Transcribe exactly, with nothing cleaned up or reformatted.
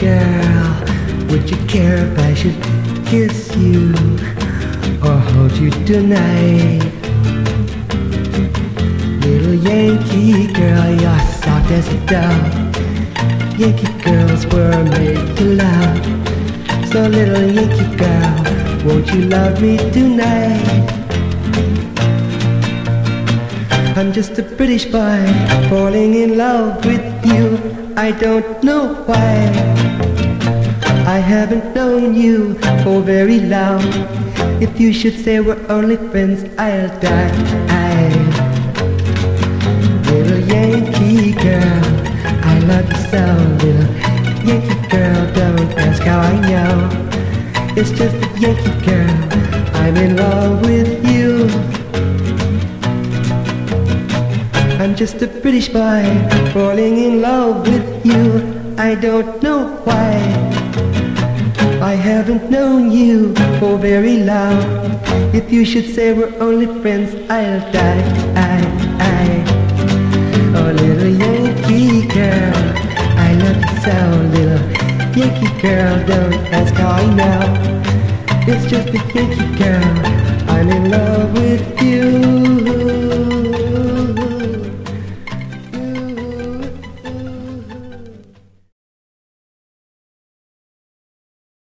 girl, would you care if I should kiss you or hold you tonight? Little Yankee girl, you're soft as a dove. Yankee girls were made to love. So little Yankee girl, won't you love me tonight? I'm just a British boy falling in love with you. I don't know why. I haven't known you for very long. If you should say we're only friends, I'll die. Little Yankee girl, I love you so. Little Yankee girl, don't ask how I know. It's just a Yankee girl, I'm in love with you. I'm just a British boy falling in love with you. I don't know why. I haven't known you for very long. If you should say we're only friends, I'll die. I, I. Oh, little Yankee girl, I love you so. Little Yankee girl, don't ask how I know. It's just a Yankee girl,